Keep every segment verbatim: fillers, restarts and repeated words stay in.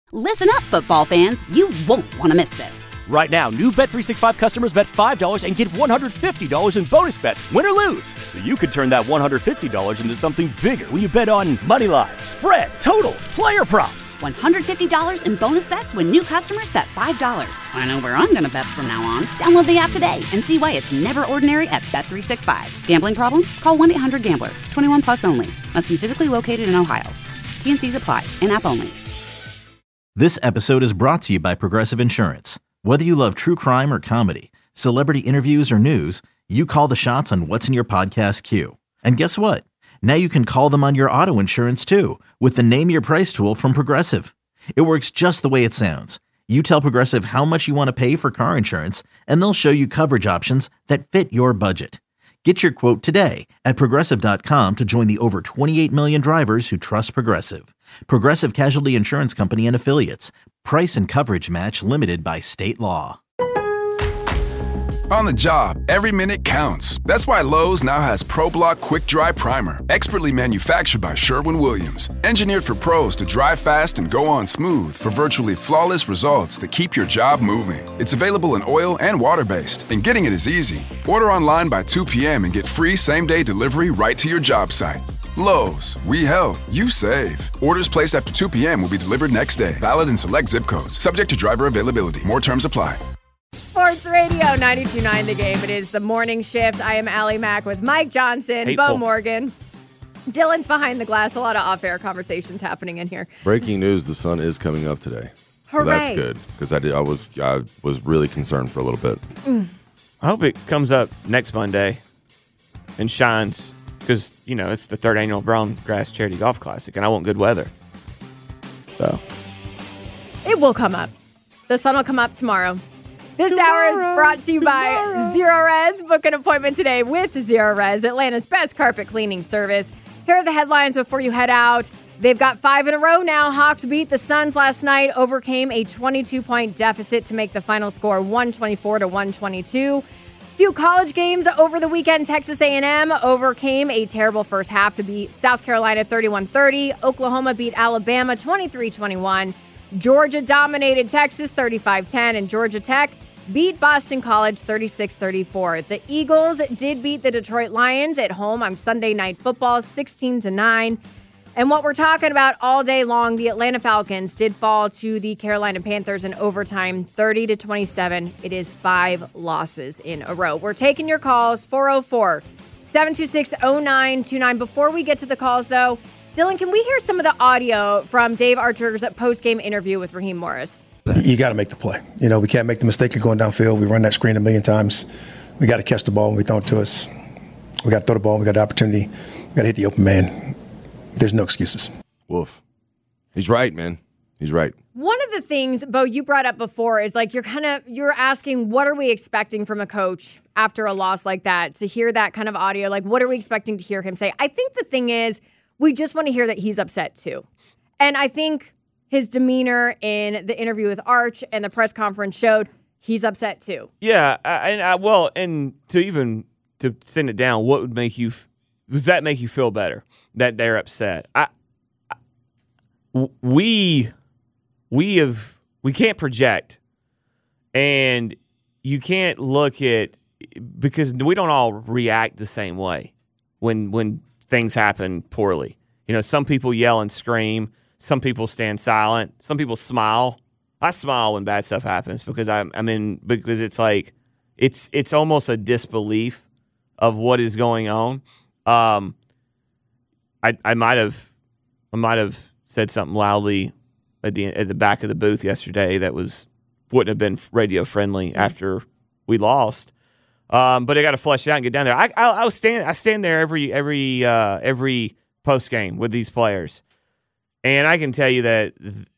Listen up, football fans. You won't want to miss this. Right now, new Bet three sixty-five customers bet five dollars and get one hundred fifty dollars in bonus bets, win or lose. So you could turn that one hundred fifty dollars into something bigger when you bet on money line, spread, totals, player props. one hundred fifty dollars in bonus bets when new customers bet five dollars. I know where I'm going to bet from now on. Download the app today and see why it's never ordinary at Bet three sixty-five. Gambling problem? Call one eight hundred gambler. twenty-one plus only. Must be physically located in Ohio. T N Cs apply. In-app only. This episode is brought to you by Progressive Insurance. Whether you love true crime or comedy, celebrity interviews or news, you call the shots on what's in your podcast queue. And guess what? Now you can call them on your auto insurance too with the Name Your Price tool from Progressive. It works just the way it sounds. You tell Progressive how much you want to pay for car insurance, and they'll show you coverage options that fit your budget. Get your quote today at Progressive dot com to join the over twenty-eight million drivers who trust Progressive. Progressive Casualty Insurance Company and Affiliates. Price and coverage match limited by state law. On the job, every minute counts. That's why Lowe's now has ProBlock Quick Dry Primer, expertly manufactured by Sherwin-Williams. Engineered for pros to dry fast and go on smooth for virtually flawless results that keep your job moving. It's available in oil and water-based, and getting it is easy. Order online by two p.m. and get free same-day delivery right to your job site. Lowe's, we help, you save. Orders placed after two p.m. will be delivered next day. Valid in select zip codes. Subject to driver availability. More terms apply. Sports Radio ninety-two point nine The Game. It is the morning shift. I am Allie Mack with Mike Johnson, Hateful. Bo Morgan. Dylan's behind the glass. A lot of off-air conversations happening in here. Breaking news: the sun is coming up today. Hooray! So that's good because I did. I was I was really concerned for a little bit. Mm. I hope it comes up next Monday and shines because you know it's the third annual Brown Grass Charity Golf Classic, and I want good weather. So it will come up. The sun will come up tomorrow. This tomorrow, hour is brought to you tomorrow. by Zero Res. Book an appointment today with Zero Res, Atlanta's best carpet cleaning service. Here are the headlines before you head out. They've got five in a row now. Hawks beat the Suns last night, overcame a twenty-two point deficit to make the final score one twenty-four to one twenty-two. Few college games over the weekend. Texas A and M overcame a terrible first half to beat South Carolina thirty-one thirty. Oklahoma beat Alabama twenty-three twenty-one. Georgia dominated Texas thirty-five ten, and Georgia Tech beat Boston College thirty-six thirty-four. The Eagles did beat the Detroit Lions at home on Sunday Night Football sixteen to nine. And what we're talking about all day long, the Atlanta Falcons did fall to the Carolina Panthers in overtime thirty to twenty-seven. It is five losses in a row. We're taking your calls, four oh four, seven two six, oh nine two nine. Before we get to the calls, though, Dylan, can we hear some of the audio from Dave Archer's post-game interview with Raheem Morris? You got to make the play. You know, we can't make the mistake of going downfield. We run that screen a million times. We got to catch the ball when we throw it to us. We got to throw the ball. We got the opportunity. We got to hit the open man. There's no excuses. Wolf. He's right, man. He's right. One of the things, Bo, you brought up before is like you're kind of you're asking what are we expecting from a coach after a loss like that? To hear that kind of audio, like what are we expecting to hear him say? I think the thing is we just want to hear that he's upset too. And I think his demeanor in the interview with Arch and the press conference showed he's upset too. Yeah, I, and I, well, and to even to send it down, what would make you? Does that make you feel better that they're upset? I, I we we have we can't project, and you can't look at because we don't all react the same way when when things happen poorly. You know, some people yell and scream. Some people stand silent. Some people smile. I smile when bad stuff happens because I'm, I'm in because it's like it's it's almost a disbelief of what is going on. Um, I I might have I might have said something loudly at the at the back of the booth yesterday that was wouldn't have been radio friendly after we lost. Um, but I got to flush it out and get down there. I I, I was stand I stand there every every uh, every post game with these players. And I can tell you that th-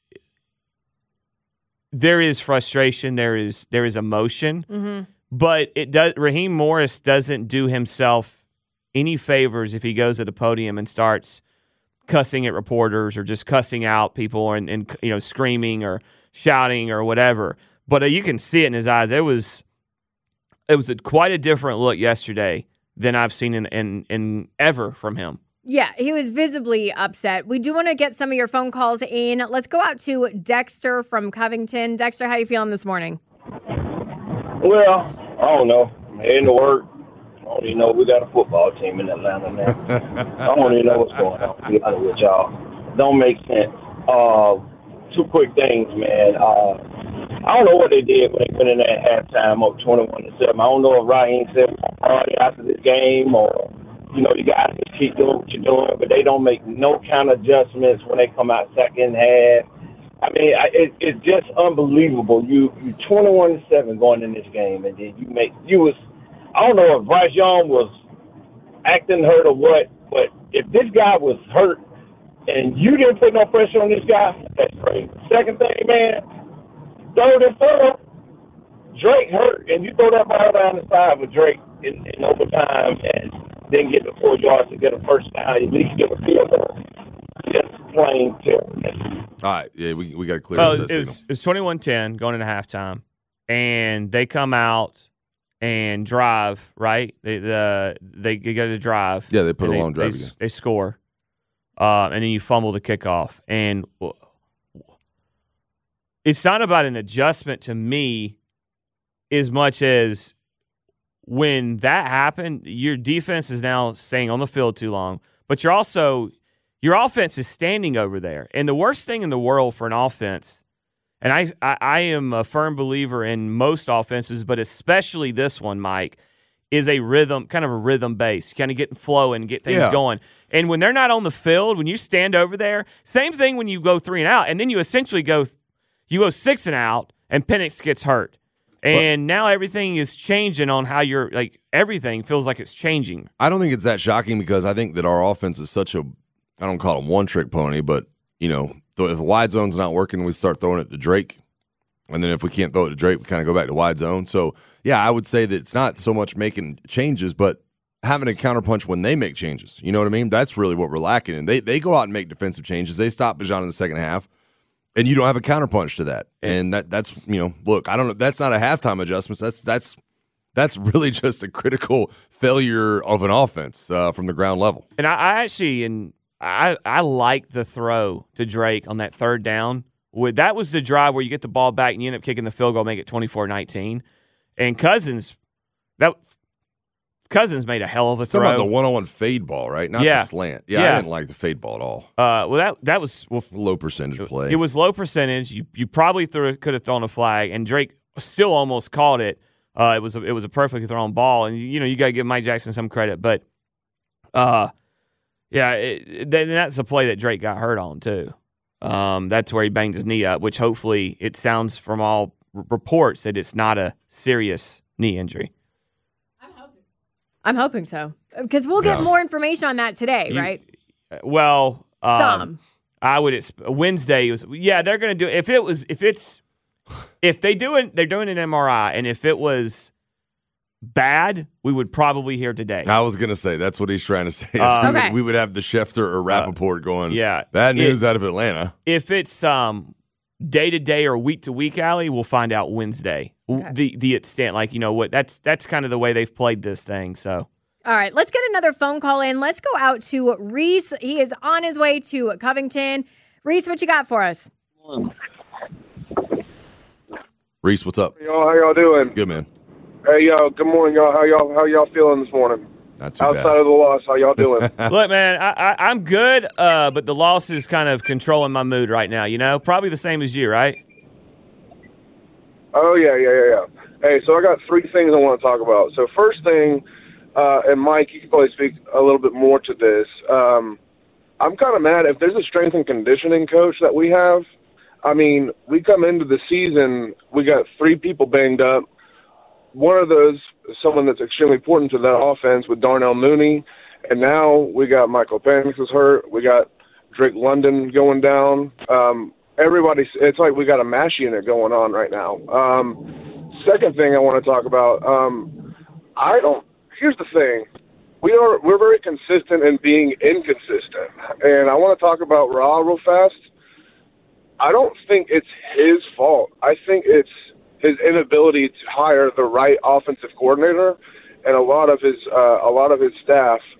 there is frustration, there is there is emotion, mm-hmm. but it does. Raheem Morris doesn't do himself any favors if he goes to the podium and starts cussing at reporters or just cussing out people and, and you know screaming or shouting or whatever. But uh, you can see it in his eyes. It was it was a, quite a different look yesterday than I've seen in, in in ever from him. Yeah, he was visibly upset. We do want to get some of your phone calls in. Let's go out to Dexter from Covington. Dexter, how you feeling this morning? Well, I don't know. I'm heading to work. I don't even know we got a football team in Atlanta now. I don't even know what's going on, to be honest with y'all. Don't make sense. Uh, two quick things, man. Uh, I don't know what they did when they went in there at halftime up twenty-one to seven. I don't know if Raheem said party after this game or, you know, you guys just keep doing what you're doing, but they don't make no kind of adjustments when they come out second half. I mean, I, it, it's just unbelievable. You you twenty-one to seven going in this game, and then you make you was. I don't know if Bryce Young was acting hurt or what, but if this guy was hurt and you didn't put no pressure on this guy, that's crazy. Second thing, man, third and fourth, Drake hurt, and you throw that ball down the side with Drake in, in overtime and then get the four yards to get a first down, at least get a field goal. Just plain terrible. All right, yeah, we we got to clear well, up that it was, signal. it was twenty-one ten going into halftime, and they come out and drive, right? They the they go to drive. Yeah, they put a they, long drive they, again. They score, uh, and then you fumble the kickoff. And it's not about an adjustment to me as much as when that happened, your defense is now staying on the field too long, but you're also your offense is standing over there. And the worst thing in the world for an offense, and I, I, I am a firm believer in most offenses, but especially this one, Mike, is a rhythm, kind of a rhythm base, kind of getting flowing, get things Yeah. going. And when they're not on the field, when you stand over there, same thing when you go three and out, and then you essentially go, you go six and out, and Penix gets hurt. And well, now everything is changing on how you're, like, everything feels like it's changing. I don't think it's that shocking because I think that our offense is such a, I don't call it one-trick pony, but, you know, if the wide zone's not working, we start throwing it to Drake. And then if we can't throw it to Drake, we kind of go back to wide zone. So, yeah, I would say that it's not so much making changes, but having a counterpunch when they make changes. You know what I mean? That's really what we're lacking. And they, they go out and make defensive changes. They stop Bijan in the second half, and you don't have a counterpunch to that. And that that's, you know, look, I don't know. That's not a halftime adjustment. That's that's that's really just a critical failure of an offense uh, from the ground level. And I, I actually, and I, I like the throw to Drake on that third down. With, that was the drive where you get the ball back and you end up kicking the field goal, make it twenty-four nineteen. And Cousins, that Cousins made a hell of a throw. Talking about the one-on-one fade ball, right? Not yeah. the slant. Yeah, yeah, I didn't like the fade ball at all. Uh, well, that that was well, low percentage play. It was low percentage. You you probably threw, could have thrown a flag, and Drake still almost caught it. Uh, it was a, it was a perfectly thrown ball, and you know you got to give Mike Jackson some credit, but uh, yeah, it, that, that's a play that Drake got hurt on too. Um, that's where he banged his knee up, which hopefully it sounds from all r- reports that it's not a serious knee injury. I'm hoping. I'm hoping so because we'll get Yeah. more information on that today, You- right? Well, um, Some. I would exp- Wednesday was yeah they're gonna do if it was if it's if they do it they're doing an M R I and if it was bad we would probably hear today. I was going to say, that's what he's trying to say. is Uh, we, Okay. would, we would have the Schefter or Rappaport going, yeah. bad news It- out of Atlanta. If it's um day to day or week to week, Allie, we'll find out Wednesday. Okay. The the extent, like you know what that's that's kind of the way they've played this thing. So All right, let's get another phone call in. Let's go out to Reese. He is on his way to Covington. Reese, what you got for us? Reese, what's up? Y'all, how y'all doing? Good, man. Hey, y'all. Good morning, y'all. How y'all? How y'all feeling this morning? Not too Outside bad. of the loss, how y'all doing? look, man, I, I I'm good, uh, but the loss is kind of controlling my mood right now. You know, probably the same as you, right? Oh yeah, yeah, yeah, yeah. Hey, so I got three things I want to talk about. So first thing, uh, and Mike, you can probably speak a little bit more to this. Um, I'm kind of mad if there's a strength and conditioning coach that we have. I mean, we come into the season, we got three people banged up. One of those is someone that's extremely important to that offense with Darnell Mooney. And now we got Michael Penix is hurt. We got Drake London going down. Um, everybody, it's like we got a mash unit going on right now. Um, second thing I want to talk about, um, I don't, here's the thing. We are, we're very consistent in being inconsistent. And I want to talk about Ra real fast. I don't think it's his fault. I think it's his inability to hire the right offensive coordinator, and a lot of his uh, a lot of his staff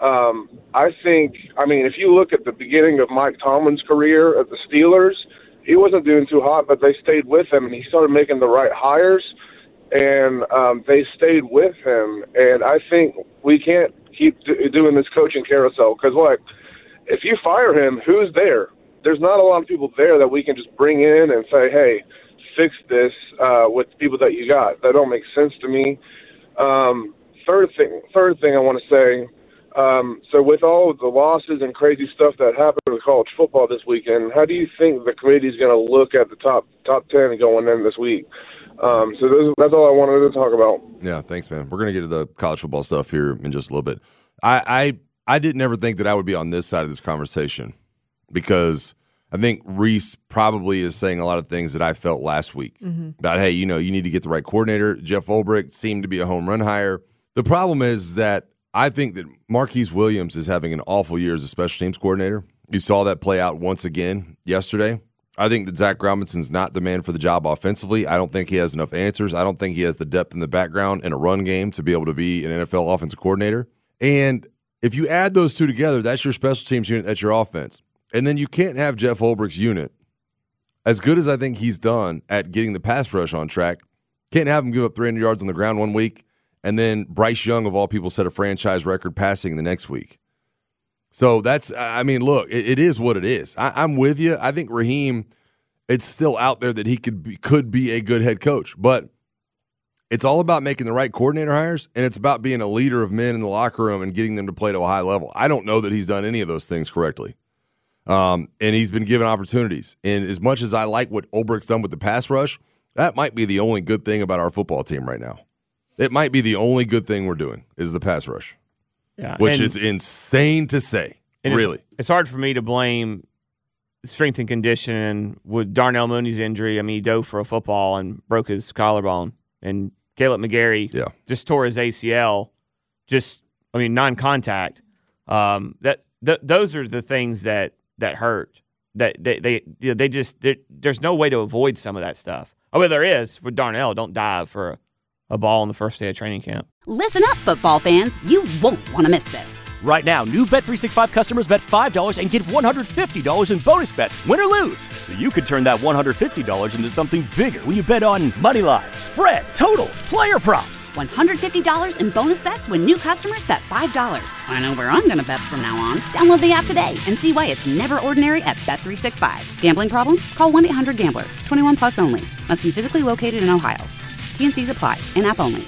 Um, I think, I mean, if you look at the beginning of Mike Tomlin's career at the Steelers, he wasn't doing too hot, but they stayed with him, and he started making the right hires, and um, they stayed with him. And I think we can't keep do- doing this coaching carousel because, like, if you fire him, who's there? There's not a lot of people there that we can just bring in and say, hey, fix this uh, with the people that you got. That don't make sense to me. Um, third thing, third thing I want to say, um, so with all of the losses and crazy stuff that happened with college football this weekend, how do you think the committee is going to look at the top top ten going in this week? Um, so those, that's all I wanted to talk about. Yeah, thanks, man. We're going to get to the college football stuff here in just a little bit. I, I I didn't ever think that I would be on this side of this conversation because I think Reese probably is saying a lot of things that I felt last week mm-hmm. about, hey, you know, you need to get the right coordinator. Jeff Ulbrich seemed to be a home run hire. The problem is that I think that Marquise Williams is having an awful year as a special teams coordinator. You saw that play out once again yesterday. I think that Zach Robinson's not the man for the job offensively. I don't think he has enough answers. I don't think he has the depth in the background in a run game to be able to be an N F L offensive coordinator. And if you add those two together, that's your special teams unit, that's your offense. And then you can't have Jeff Ulbrich's unit, as good as I think he's done at getting the pass rush on track, can't have him give up three hundred yards on the ground one week, and then Bryce Young, of all people, set a franchise record passing the next week. So that's, I mean, look, it, it is what it is. I, I'm with you. I think Raheem, it's still out there that he could be, could be a good head coach, but it's all about making the right coordinator hires, and it's about being a leader of men in the locker room and getting them to play to a high level. I don't know that he's done any of those things correctly. Um, and he's been given opportunities. And as much as I like what Ulbrich's done with the pass rush, that might be the only good thing about our football team right now. It might be the only good thing we're doing is the pass rush, yeah, which is insane to say, really. It's, it's hard for me to blame strength and conditioning with Darnell Mooney's injury. I mean, he dove for a football and broke his collarbone. And Caleb McGarry yeah. just tore his A C L, just, I mean, non-contact. Um, that th- Those are the things that, that hurt. That they, they, they just, there's no way to avoid some of that stuff. Oh, well, there is with Darnell. Don't dive for a a ball on the first day of training camp. Listen up, football fans. You won't want to miss this. Right now, new Bet three sixty-five customers bet five dollars and get one hundred fifty dollars in bonus bets, win or lose. So you could turn that one hundred fifty dollars into something bigger when you bet on money line, spread, totals, player props. one hundred fifty dollars in bonus bets when new customers bet five dollars. I know where I'm going to bet from now on. Download the app today and see why it's never ordinary at Bet three sixty-five. Gambling problem? Call one eight hundred gambler. twenty-one plus only. Must be physically located in Ohio. T N Cs apply. In-app only.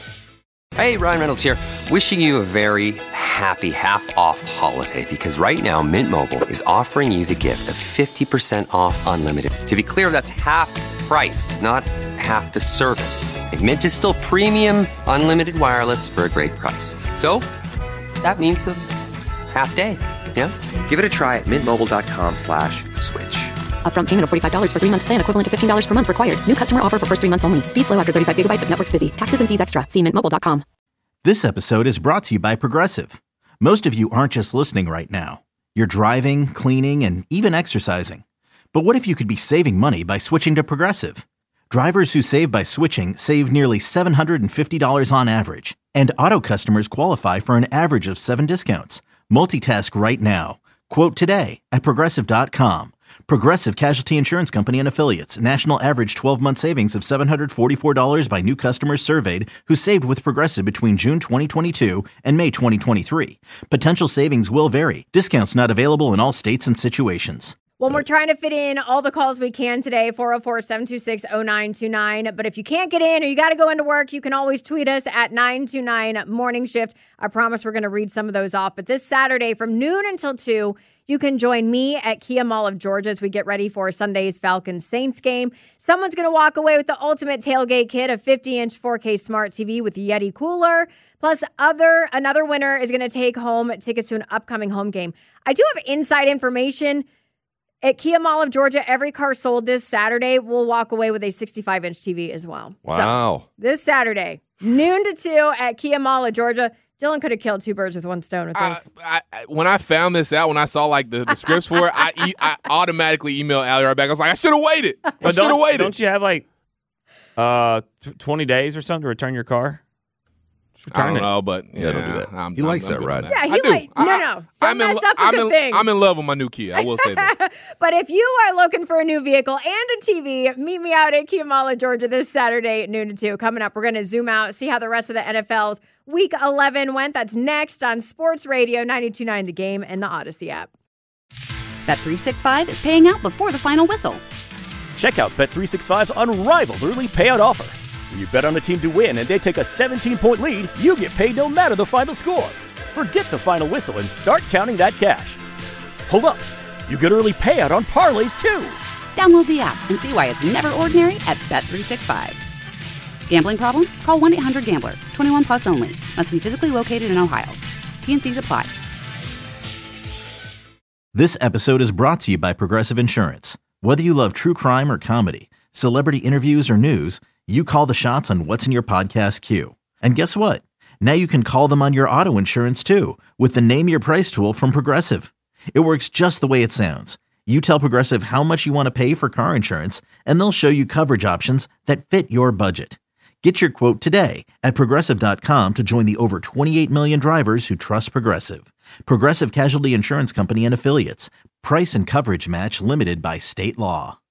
Hey, Ryan Reynolds here. Wishing you a very happy half-off holiday because right now Mint Mobile is offering you the gift of fifty percent off unlimited. To be clear, that's half price, not half the service. And Mint is still premium unlimited wireless for a great price. So that means a half day. Yeah? Give it a try at mintmobile.com slash switch. Upfront payment of forty-five dollars for three-month plan equivalent to fifteen dollars per month required. New customer offer for first three months only. Speed slow after thirty-five gigabytes if network's busy. Taxes and fees extra. See mint mobile dot com. This episode is brought to you by Progressive. Most of you aren't just listening right now. You're driving, cleaning, and even exercising. But what if you could be saving money by switching to Progressive? Drivers who save by switching save nearly seven hundred fifty dollars on average. And auto customers qualify for an average of seven discounts. Multitask right now. Quote today at progressive dot com. Progressive Casualty Insurance Company and Affiliates. National average twelve-month savings of seven hundred forty-four dollars by new customers surveyed who saved with Progressive between June twenty twenty-two and May twenty twenty-three. Potential savings will vary. Discounts not available in all states and situations. Well, we're trying to fit in all the calls we can today, four oh four, seven two six, oh nine two nine. But if you can't get in or you got to go into work, you can always tweet us at nine two nine Morning Shift. I promise we're going to read some of those off. But this Saturday from noon until two, you can join me at Kia Mall of Georgia as we get ready for Sunday's Falcons-Saints game. Someone's going to walk away with the ultimate tailgate kit, a fifty-inch four K smart T V with a Yeti cooler. Plus, other another winner is going to take home tickets to an upcoming home game. I do have inside information. At Kia Mall of Georgia, every car sold this Saturday will walk away with a sixty-five inch T V as well. Wow. So, this Saturday, noon to two at Kia Mall of Georgia. Dylan could have killed two birds with one stone with this. I, I, when I found this out, when I saw like the, the scripts for it, I, e- I automatically emailed Allie right back. I was like, I should have waited. I should have waited. Don't you have like uh, twenty days or something to return your car? I don't know, but yeah, Yeah, don't do that. I'm, He I'm, likes I'm that good ride. on Yeah, he I do. might. I, No, I- no. Don't I'm mess in, up a I'm good in, thing. I'm in love with my new Kia. I will say that. But if you are looking for a new vehicle and a T V, meet me out at Kia Mall of Georgia this Saturday at noon to two. Coming up, we're going to zoom out, see how the rest of the N F L's Week eleven went. That's next on Sports Radio ninety-two point nine The Game and the Odyssey app. Bet three sixty-five is paying out before the final whistle. Check out Bet three sixty-five's unrivaled early payout offer. When you bet on a team to win and they take a seventeen-point lead, you get paid no matter the final score. Forget the final whistle and start counting that cash. Hold up. You get early payout on parlays, too. Download the app and see why it's never ordinary at Bet three sixty-five. Gambling problem? Call one eight hundred gambler. twenty-one plus only. Must be physically located in Ohio. T N Cs apply. This episode is brought to you by Progressive Insurance. Whether you love true crime or comedy, celebrity interviews or news, you call the shots on what's in your podcast queue. And guess what? Now you can call them on your auto insurance too with the Name Your Price tool from Progressive. It works just the way it sounds. You tell Progressive how much you want to pay for car insurance, and they'll show you coverage options that fit your budget. Get your quote today at Progressive dot com to join the over twenty-eight million drivers who trust Progressive. Progressive Casualty Insurance Company and Affiliates. Price and coverage match limited by state law.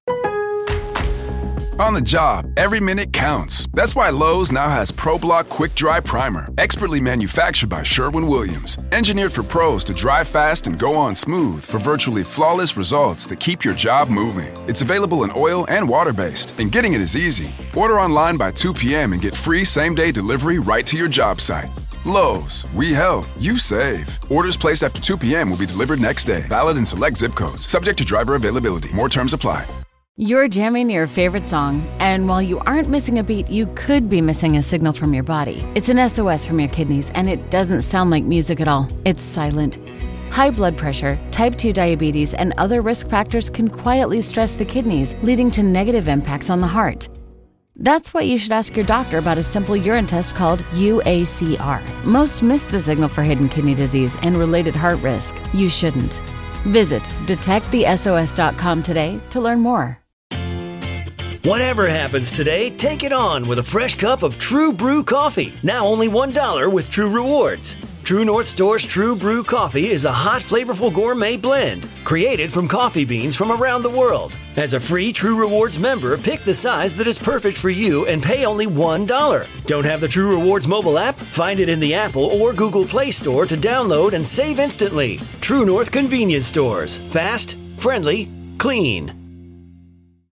On the job, every minute counts. That's why Lowe's now has ProBlock Quick Dry Primer, expertly manufactured by Sherwin-Williams. Engineered for pros to dry fast and go on smooth for virtually flawless results that keep your job moving. It's available in oil and water-based, and getting it is easy. Order online by two p.m. and get free same-day delivery right to your job site. Lowe's, we help, you save. Orders placed after two p.m. will be delivered next day. Valid in select zip codes. Subject to driver availability. More terms apply. You're jamming your favorite song, and while you aren't missing a beat, you could be missing a signal from your body. It's an S O S from your kidneys, and it doesn't sound like music at all. It's silent. High blood pressure, type two diabetes, and other risk factors can quietly stress the kidneys, leading to negative impacts on the heart. That's why you should ask your doctor about a simple urine test called U A C R. Most miss the signal for hidden kidney disease and related heart risk. You shouldn't. Visit detect the S O S dot com today to learn more. Whatever happens today, take it on with a fresh cup of True Brew coffee. Now only one dollar with True Rewards. True North Store's True Brew coffee is a hot, flavorful gourmet blend created from coffee beans from around the world. As a free True Rewards member, pick the size that is perfect for you and pay only one dollar. Don't have the True Rewards mobile app? Find it in the Apple or Google Play Store to download and save instantly. True North Convenience Stores. Fast, friendly, clean.